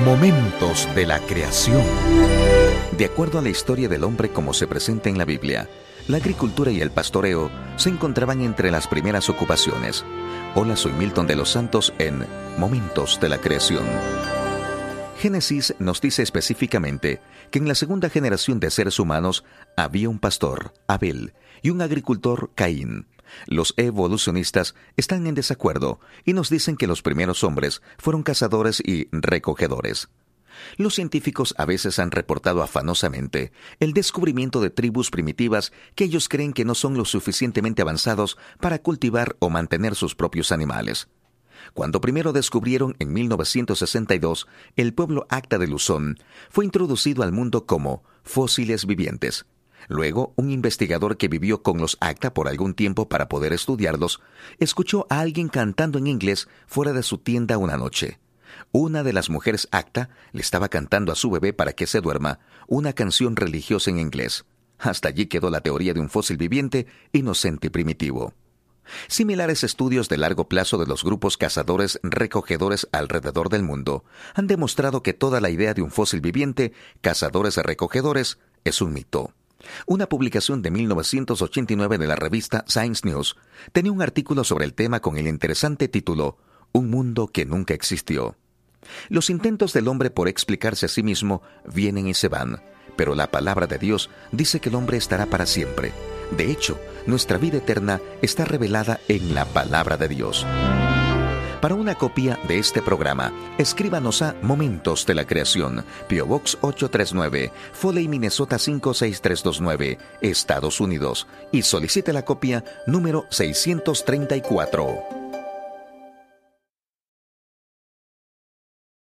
Momentos de la creación. De acuerdo a la historia del hombre como se presenta en la Biblia, la agricultura y el pastoreo se encontraban entre las primeras ocupaciones. Hola, soy Milton de los Santos en Momentos de la Creación. Génesis nos dice específicamente que en la segunda generación de seres humanos había un pastor, Abel, y un agricultor, Caín. Los evolucionistas están en desacuerdo y nos dicen que los primeros hombres fueron cazadores y recogedores. Los científicos a veces han reportado afanosamente el descubrimiento de tribus primitivas que ellos creen que no son lo suficientemente avanzados para cultivar o mantener sus propios animales. Cuando primero descubrieron en 1962 el pueblo Acta de Luzón, fue introducido al mundo como fósiles vivientes. Luego, un investigador que vivió con los Acta por algún tiempo para poder estudiarlos, escuchó a alguien cantando en inglés fuera de su tienda una noche. Una de las mujeres Acta le estaba cantando a su bebé para que se duerma una canción religiosa en inglés. Hasta allí quedó la teoría de un fósil viviente, inocente y primitivo. Similares estudios de largo plazo de los grupos cazadores-recogedores alrededor del mundo han demostrado que toda la idea de un fósil viviente, cazadores-recogedores, es un mito. Una publicación de 1989 de la revista Science News tenía un artículo sobre el tema con el interesante título «Un mundo que nunca existió». Los intentos del hombre por explicarse a sí mismo vienen y se van, pero la palabra de Dios dice que el hombre estará para siempre. De hecho, nuestra vida eterna está revelada en la palabra de Dios. Para una copia de este programa, escríbanos a Momentos de la Creación, P.O. Box 839, Foley, Minnesota 56329, Estados Unidos, y solicite la copia número 634.